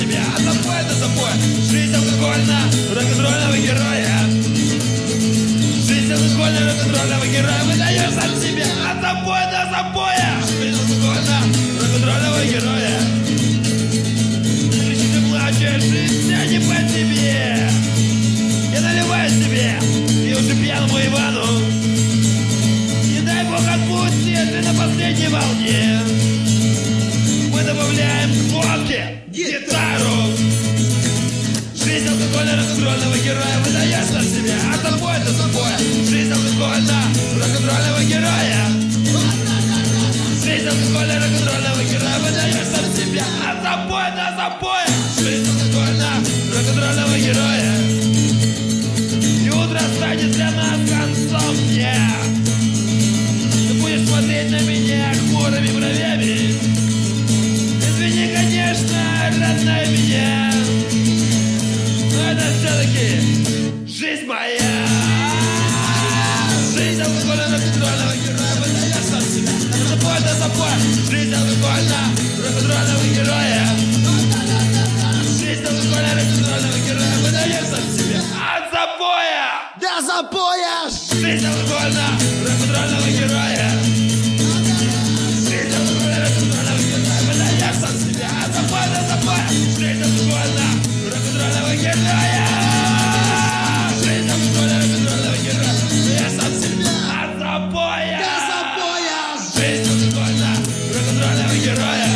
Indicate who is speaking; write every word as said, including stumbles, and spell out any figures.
Speaker 1: себя от запоя до запоя. Жизнь алкогольна, рок-н-ролльного героя. Жизнь алкогольна, рок-н-ролльного героя. Выдаешь сам себя от запоя до запоя. Жизнь алкогольна, рок-н-ролльного героя. Кричишь и плачешь, жизнь вся не по тебе. Я наливаю себе и уже пьяному Ивану. Не дай Бог отпустит, ты на последней волне. Мы добавляем к водке гитару. Жизнь алкогольна, рок-н-ролльного героя. Выдаешь на себя от запоя до запоя. Жизнь алкогольна, рок-н-ролльного героя. Жизнь алкогольна, рок-н-ролльного героя. Выдаешь на себя от запоя до запоя. Жизнь алкогольна, рок-н-ролльного героя. И утро станет для нас концом дня. Ты будешь смотреть на меня хмурыми бровями. Извини, конечно, родная меня, но это все-таки жизнь моя. Жизнь алкогольна, рок-н-ролльного героя. Выдаешь от себя от запоя до запоя. Жизнь алкогольна, рок-н-ролльного героя. Жизнь алкогольна, рок-н-ролльного героя. Выдаешь от себя от запоя
Speaker 2: до запоя.
Speaker 1: Жизнь алкогольна, рок-н-ролльного героя. Жизнь алкогольна, рок-н-ролльного героя. Выдаешь от себя от запоя до запоя. Жизнь алкогольна, рок-н-ролльного героя. Жизнь алкогольна, рок-н-ролльного героя. Выдаешь от себя от запоя
Speaker 2: До запоя.
Speaker 1: Жизнь алкогольна, рок-н-ролльного героя.